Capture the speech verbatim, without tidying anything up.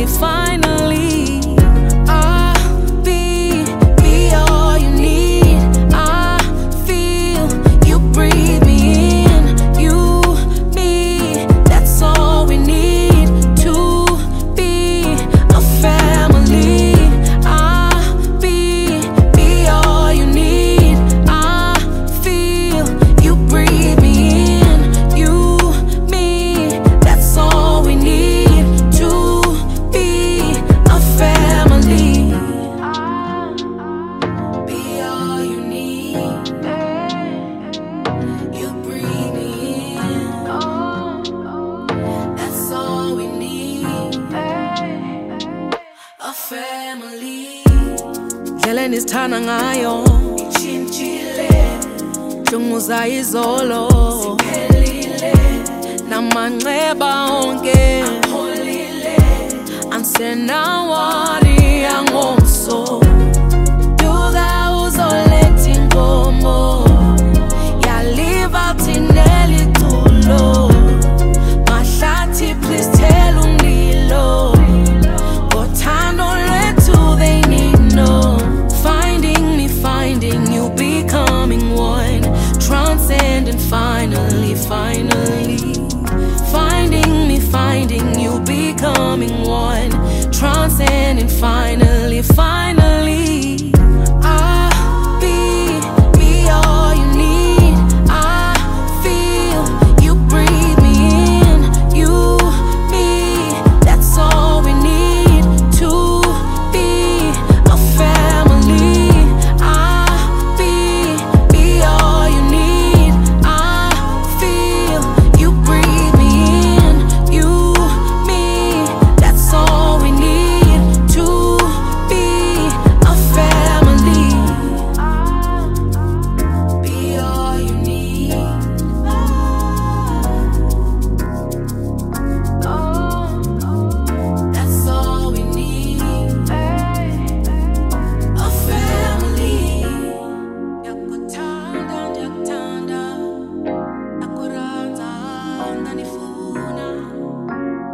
finally, finally. I'll be, be all you need. I feel you breathe me in. You, me, that's all we need to be a family. I'll be, be all you need. I feel you breathe me in. You, me, that's all we need to be a family. Be all you need. You breathe me in. That's all we need. A family. Ndlela nisithanda ngayo itshintshile, junguza izolo siphelile, namanxeba onke apholile, ansenawari angomso. Duka uzoletha inkomo, yaliva thineli tulo. Mahlathi please tell umlilo, ngothando lwethu they need no. Finding me, finding you, becoming one, transcending finally, finally. Finding me, finding you, becoming one, transcending finally, finally. I'll be, be all you need. I feel you breathe me in. You, me, that's all we need to be a family. I'll be, be all you need. I feel you breathe me in. You, me, that's all we need to be a family. Be all you need. That's all we need. A family. Yakuthanda, ndiyakuthanda. Yakuranza, ndanifuna.